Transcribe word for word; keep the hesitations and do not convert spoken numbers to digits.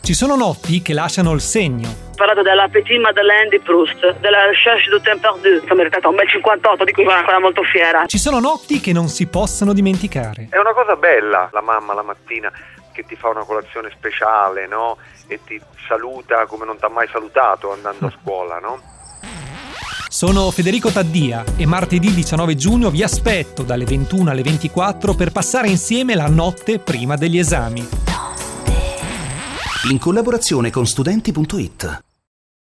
Ci sono notti che lasciano il segno. Ho parlato della Petite Madeleine di Proust, della Recherche du temps perdu. Ho meritato un bel cinquantotto, di cui sono ancora molto fiera. Ci sono notti che non si possono dimenticare. È una cosa bella, la mamma la mattina che ti fa una colazione speciale, no? E ti saluta come non ti ha mai salutato andando a scuola, no? Sono Federico Taddia e martedì diciannove giugno vi aspetto dalle ventuno alle ventiquattro per passare insieme la notte prima degli esami. In collaborazione con studenti punto it.